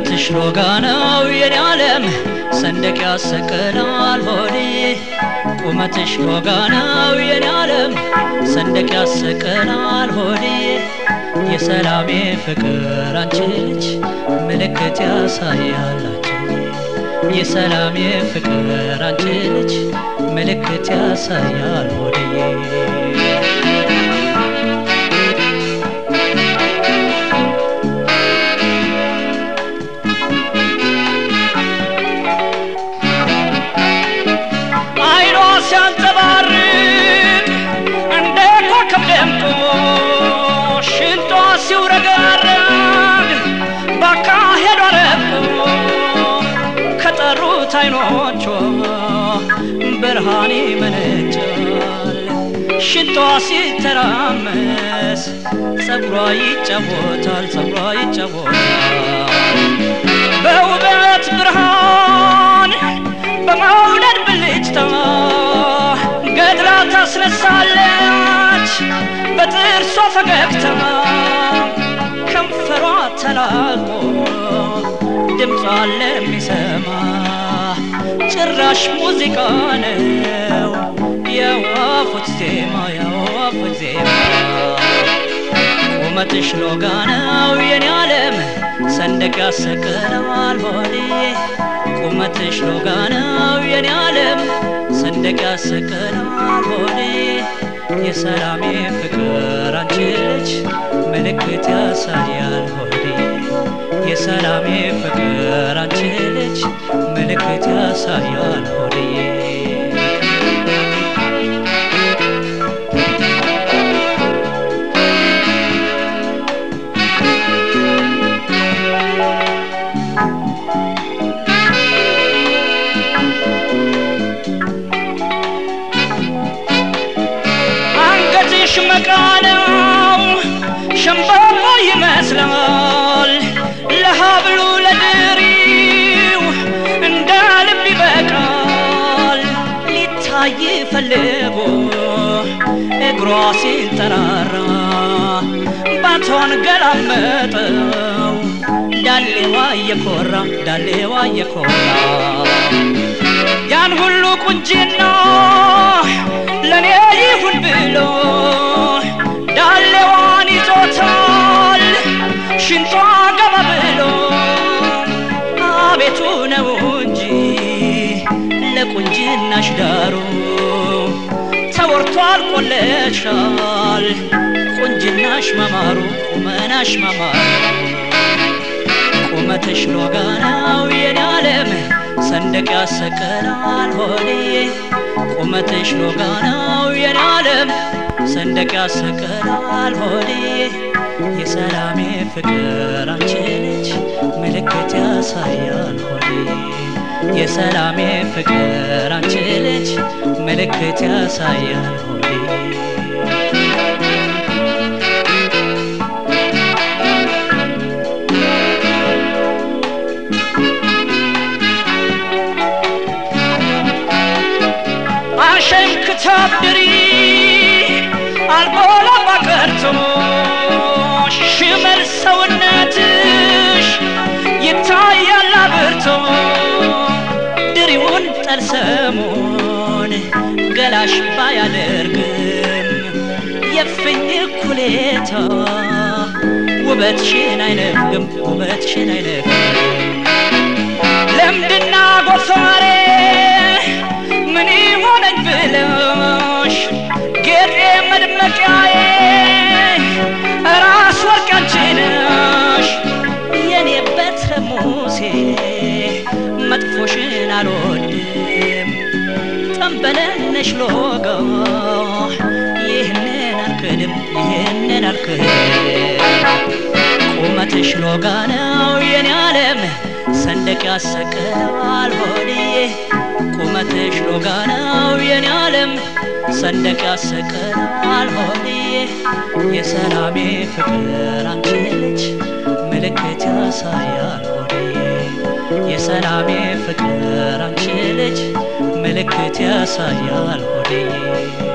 ቁመትሽ ሎጋ ነው የኔ ዓለም ሰንደቅ ያሰቀላል ሆዴ ቁመትሽ ሎጋ ነው የኔ ዓለም ሰንደቅ ያሰቀላል ሆዴ የሰላሜ ፍቅር አንቺ ልጅ ምልክት ያሳያል የሰላሜ ፍቅር አንቺ ልጅ ምልክት ያሳያል ሆዴ አይኖቿ ብርሃኔ መነጫል ሽንቷ ሲተራመስ ጸጉሯ ይጨቦታል በውበት ብርሃን በመውደድ ብልጭታ ገድላ ታስነሳለች በጥርሷ ፈገግታ ከንፈሯ ተላቆ ድምጿ ለሚሰማ ጭራሽ ሙዚቃ ነው የወፎች ዜማ ቁመትሽ ሎጋ ነው የኔ ዓለም ሰንደቅ ያሰቀላል ሆዴ ቁመትሽ ሎጋ ነው የኔ ዓለም ሰንደቅ ያሰቀላል ሆዴ የሰላሜ ፍቅር አንቺ ልጅ ምልክት ያሳያል ሆዴ የሰላሜ ፍቅር አንቺ ልጅ ምልክት ያሳያል ሆዴ አንገትሽ መቃነው ሸምበቆ ይመስላል ለሀብሉ ለድሪው እንደ ልብ ይበቃል ሊታይ ፈልጎ እግሯ ሲንጠራራ ባቷን ገላመጠው ዳሌዋ የኮራ ያን ሁሉ ቁንጅና ለኔ ይሁን ብሎ ዳሌዋን ይዞታል ሽንቷ ገባ ብሎ አቤቱ ነው እንጂ ለቁንጅናሽ ዳሩ ተወርቷል ቆለሻል ቁንጅናሽ ማማሩ ቁመናሽ ማማሩ ቁመትሽ ሎጋ ነው የኔ ዓለም ሰንደቅ ያሰቀላል ሆዴ ቁመትሽ ሎጋ ነው የኔ ዓለም ሰንደቅ ያሰቀላል ሆዴ የሰላሜ ፍቅር አንቺ ልጅ ምልክት ያሳያል ሆዴ የሰላሜ ፍቅር አንቺ ልጅ ምልክት ያሳያል ሆዴ አሸም ከተብድሪ አልቦላ ባቀርቶ ሽመል ሰውነትሽ ይታያል አብርቶ ድሪውን ጠልሰሙን ገላሽ ባያደርግም የፍኝ ኩሌታ ውበትሽን አይነፍግም ለምድና ጎፈሬ ምን ይሆነኝ ብለሽ ጌጤ መድመቂያዬ ራስ ወርቅ አንቺ ነሽ የኔ በትረ ሙሴ መጥፎሽን አልወድም ጠንበለነሽ ሎጋ ይህንን አልክድም ቁመትሽ ሎጋ ነው የኔ ዓለም ሰንደቅ ያሰቀላል ሆዴ ቁመትሽ ሎጋ ነው የኔ ዓለም ሰንደቅ ያሰቀላል ሆዴ የሰላሜ ፍቅር አንቺ ልጅ ምልክት ያሳያል ሆዴ የሰላሜ ፍቅር አንቺ ልጅ ምልክት ያሳያል ሆዴ